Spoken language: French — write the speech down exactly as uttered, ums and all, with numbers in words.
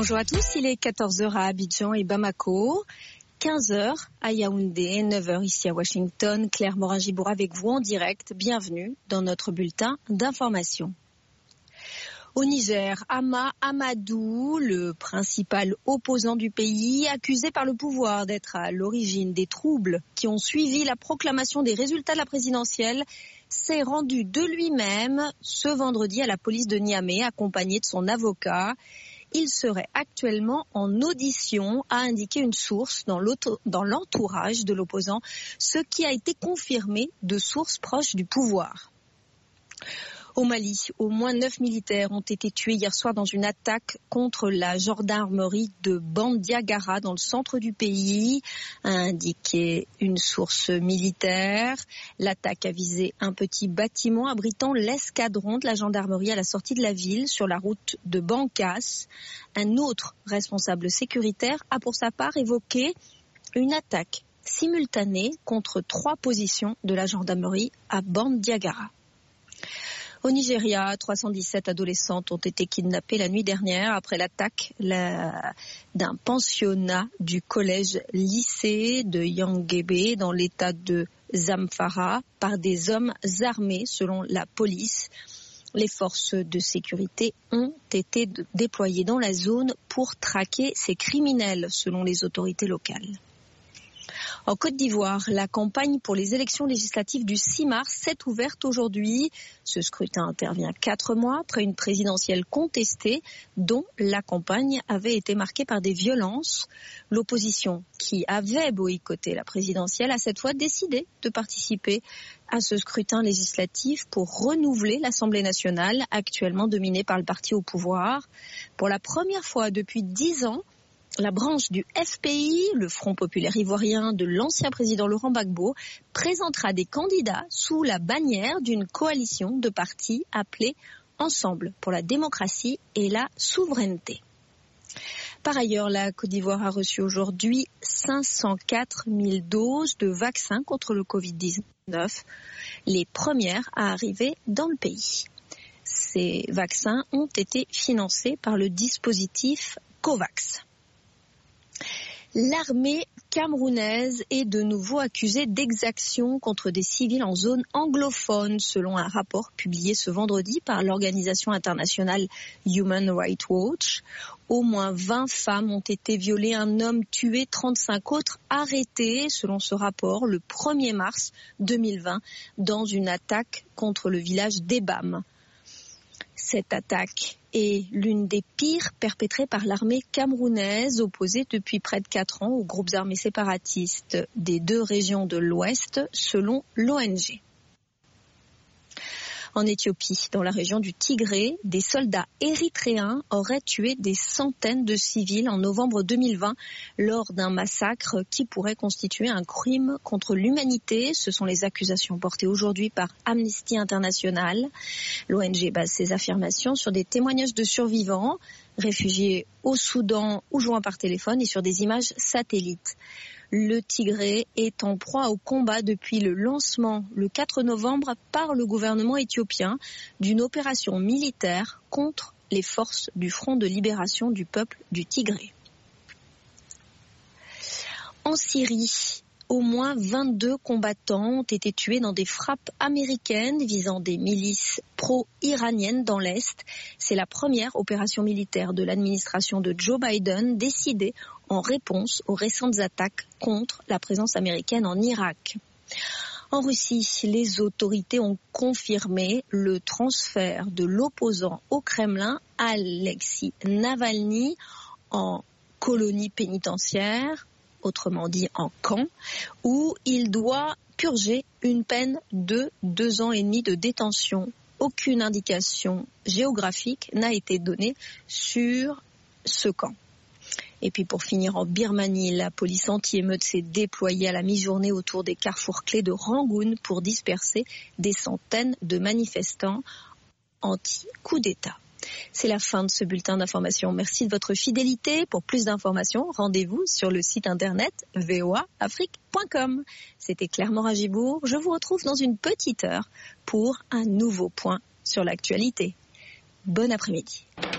Bonjour à tous, il est quatorze heures à Abidjan et Bamako, quinze heures à Yaoundé, neuf heures ici à Washington. Claire Morin-Gibour avec vous en direct. Bienvenue dans notre bulletin d'information. Au Niger, Hama Amadou, le principal opposant du pays, accusé par le pouvoir d'être à l'origine des troubles qui ont suivi la proclamation des résultats de la présidentielle, s'est rendu de lui-même ce vendredi à la police de Niamey, accompagné de son avocat. Il serait actuellement en audition, a indiqué une source dans, dans l'entourage de l'opposant, ce qui a été confirmé de sources proches du pouvoir. Au Mali, au moins neuf militaires ont été tués hier soir dans une attaque contre la gendarmerie de Bandiagara dans le centre du pays, a indiqué une source militaire. L'attaque a visé un petit bâtiment abritant l'escadron de la gendarmerie à la sortie de la ville sur la route de Bankas. Un autre responsable sécuritaire a pour sa part évoqué une attaque simultanée contre trois positions de la gendarmerie à Bandiagara. Au Nigeria, trois cent dix-sept adolescentes ont été kidnappées la nuit dernière après l'attaque la, d'un pensionnat du collège-lycée de Yangebe dans l'état de Zamfara par des hommes armés selon la police. Les forces de sécurité ont été déployées dans la zone pour traquer ces criminels selon les autorités locales. En Côte d'Ivoire, la campagne pour les élections législatives du six mars s'est ouverte aujourd'hui. Ce scrutin intervient quatre mois après une présidentielle contestée dont la campagne avait été marquée par des violences. L'opposition, qui avait boycotté la présidentielle, a cette fois décidé de participer à ce scrutin législatif pour renouveler l'Assemblée nationale, actuellement dominée par le parti au pouvoir. Pour la première fois depuis dix ans, la branche du F P I, le Front populaire ivoirien de l'ancien président Laurent Gbagbo, présentera des candidats sous la bannière d'une coalition de partis appelée Ensemble pour la démocratie et la souveraineté. Par ailleurs, la Côte d'Ivoire a reçu aujourd'hui cinq cent quatre mille doses de vaccins contre le covid dix-neuf, les premières à arriver dans le pays. Ces vaccins ont été financés par le dispositif COVAX. L'armée camerounaise est de nouveau accusée d'exactions contre des civils en zone anglophone, selon un rapport publié ce vendredi par l'organisation internationale Human Rights Watch. Au moins vingt femmes ont été violées, un homme tué, trente-cinq autres arrêtés, selon ce rapport, le premier mars deux mille vingt, dans une attaque contre le village d'Ebam. Cette attaque est l'une des pires perpétrées par l'armée camerounaise, opposée depuis près de quatre ans aux groupes armés séparatistes des deux régions de l'Ouest, selon l'O N G. En Éthiopie, dans la région du Tigré, des soldats érythréens auraient tué des centaines de civils en novembre deux mille vingt lors d'un massacre qui pourrait constituer un crime contre l'humanité. Ce sont les accusations portées aujourd'hui par Amnesty International. L'O N G base ses affirmations sur des témoignages de survivants, réfugiés au Soudan ou joints par téléphone et sur des images satellites. Le Tigré est en proie au combat depuis le lancement le quatre novembre par le gouvernement éthiopien d'une opération militaire contre les forces du Front de libération du peuple du Tigré. En Syrie, au moins vingt-deux combattants ont été tués dans des frappes américaines visant des milices pro-iraniennes dans l'Est. C'est la première opération militaire de l'administration de Joe Biden décidée en réponse aux récentes attaques contre la présence américaine en Irak. En Russie, les autorités ont confirmé le transfert de l'opposant au Kremlin, Alexei Navalny, en colonie pénitentiaire, autrement dit en camp, où il doit purger une peine de deux ans et demi de détention. Aucune indication géographique n'a été donnée sur ce camp. Et puis pour finir, en Birmanie, la police anti-émeute s'est déployée à la mi-journée autour des carrefours clés de Rangoon pour disperser des centaines de manifestants anti-coup d'État. C'est la fin de ce bulletin d'information. Merci de votre fidélité. Pour plus d'informations, rendez-vous sur le site internet v o a afrique point com. C'était Claire Morin-Gibour. Je vous retrouve dans une petite heure pour un nouveau point sur l'actualité. Bon après-midi.